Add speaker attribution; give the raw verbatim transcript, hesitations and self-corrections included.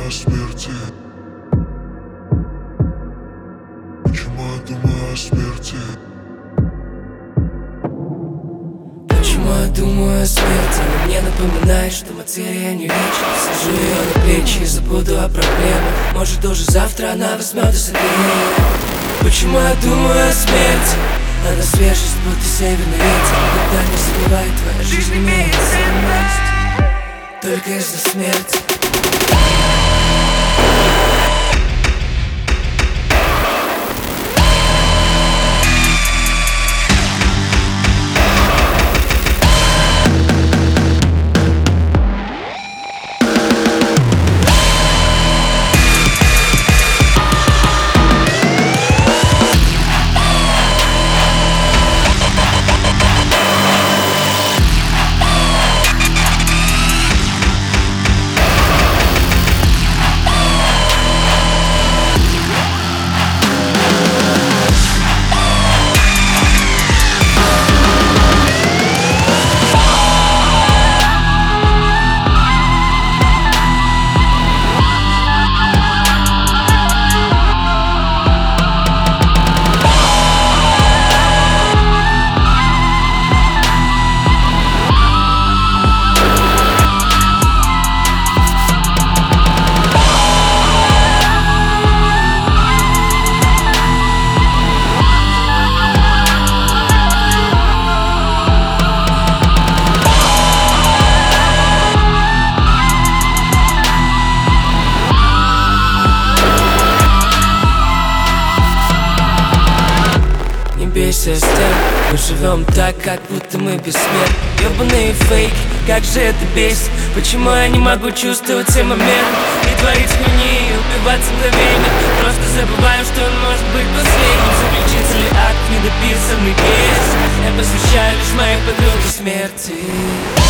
Speaker 1: о смерти? Почему я думаю о смерти?
Speaker 2: Почему я думаю о смерти? Но мне напоминает, что материя не вечна. Сажу ее на плечи и забуду о проблемах. Может, уже завтра она возьмет и согреет. Почему я думаю о смерти? Она свежесть, будто северный ветер. Никогда не забывай, твоя жизнь имеет ценность только из-за смерти. Бейся с тем, мы живем так, как будто мы бессмертны. Ёбаные фейки, как же это бесит. Почему я не могу чувствовать все моменты и творить хуйни, и убиваться мгновенно? Просто забываю, что он может быть последним. Заключительный акт, недописанный песен. Я посвящаю лишь моей подруге смерти.